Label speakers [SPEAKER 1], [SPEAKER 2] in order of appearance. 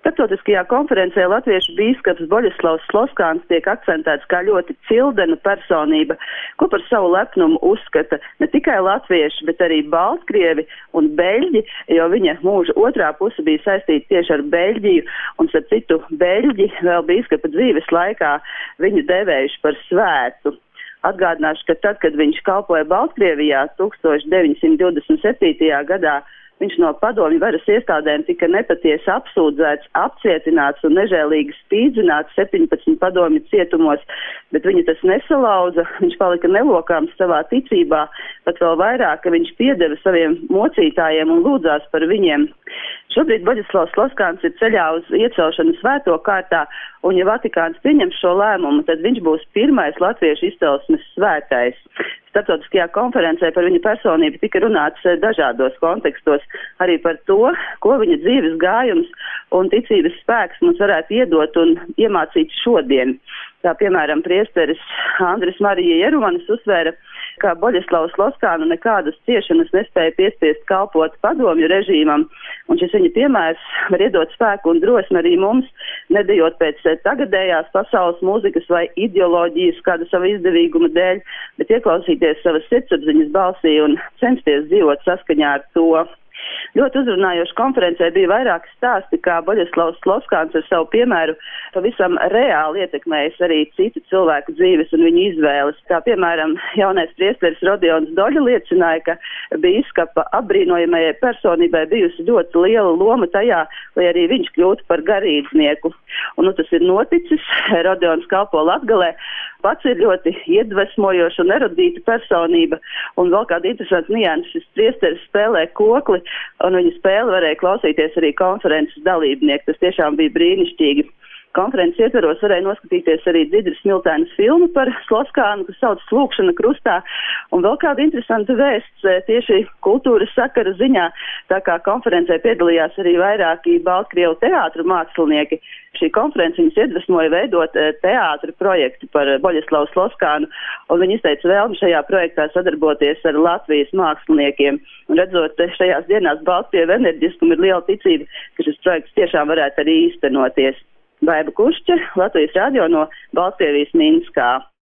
[SPEAKER 1] Starptautiskajā konferencē latviešu bīskaps Boļislavs Sloskāns tiek akcentēts kā ļoti cildena personība, ko par savu lepnumu uzskata ne tikai latvieši, bet arī baltkrievi un beļģi, jo viņa mūža otrā puse bija saistīta tieši ar Beļģiju, un starp citu beļģi vēl bīskapa dzīves laikā viņu devējuši par svētu. Atgādināšu, ka tad, kad viņš kalpoja Baltkrievijā 1927. gadā, viņš no padomju varas iestādēm tika nepatiesi apsūdzēts, apcietināts un nežēlīgi spīdzināts 17 padomju cietumos, bet viņa tas nesalauza, viņš palika nelokāms savā ticībā, pat vēl vairāk, ka viņš piedeva saviem mocītājiem un lūdzās par viņiem. Šobrīd Boļislavs Sloskāns ir ceļā uz iecelšanu svēto kārtā, un ja Vatikāns pieņems šo lēmumu, tad viņš būs pirmais latviešu izcelsmes svētais. Starptautiskajā konferencē par viņa personību tika runāts dažādos kontekstos, arī par to, ko viņa dzīves gājums un ticības spēks mums varētu iedot un iemācīt šodien. Tā piemēram priesteris Andris Marija Jerumanis uzsvēra, ka Boļislavs Sloskānu nekādas ciešanas nespēja piespiest kalpot padomju režīmam, un šis viņa piemērs var iedot spēku un drosmi arī mums, nedējot pēc tagadējās pasaules mūzikas vai ideoloģijas kāda sava izdevīguma dēļ, bet ieklausīties savas sirdsapziņas balsī un censties dzīvot saskaņā ar to. Ļoti uzrunājoši konferencē bija vairāki stāsti, kā Boļislavs Sloskāns ar savu piemēru pavisam reāli ietekmējis arī citu cilvēku dzīves un viņu izvēles. Kā piemēram, jaunais priesteris Rodions Doļa liecināja, ka bīskapa apbrīnojamajai personībai bijusi ļoti liela loma tajā, lai arī viņš kļūtu par garīdznieku. Un tas ir noticis. Rodions kalpo Latgalē. Pats ir ļoti iedvesmojoša un erudīta personība, un vēl kāda interesanta nianses, šis priesteris spēlē kokli, un viņa spēle varēja klausīties arī konferences dalībnieki. Tas tiešām bija brīnišķīgi. Konferences ietveros varēja noskatīties arī Dzidras Smiltēnas filmu par Sloskānu, kas sauc Lūkšana krustā, un vēl kāda interesanta vēsts tieši kultūras sakara ziņā, tā kā konferencē piedalījās arī vairāki Baltkrievu teātru mākslinieki. Šī konference viņus iedvesmoja veidot teātru projektu par Boļislavu Sloskānu, un viņi izteica vēlmi šajā projektā sadarboties ar Latvijas māksliniekiem. Un redzot šajās dienās Baltkrievu enerģiskumu, ir liela ticība, ka šis projekts tiešām varētu arī īstenoties. Baiba Kušķa, Latvijas radio no Baltkrievijas Minskā.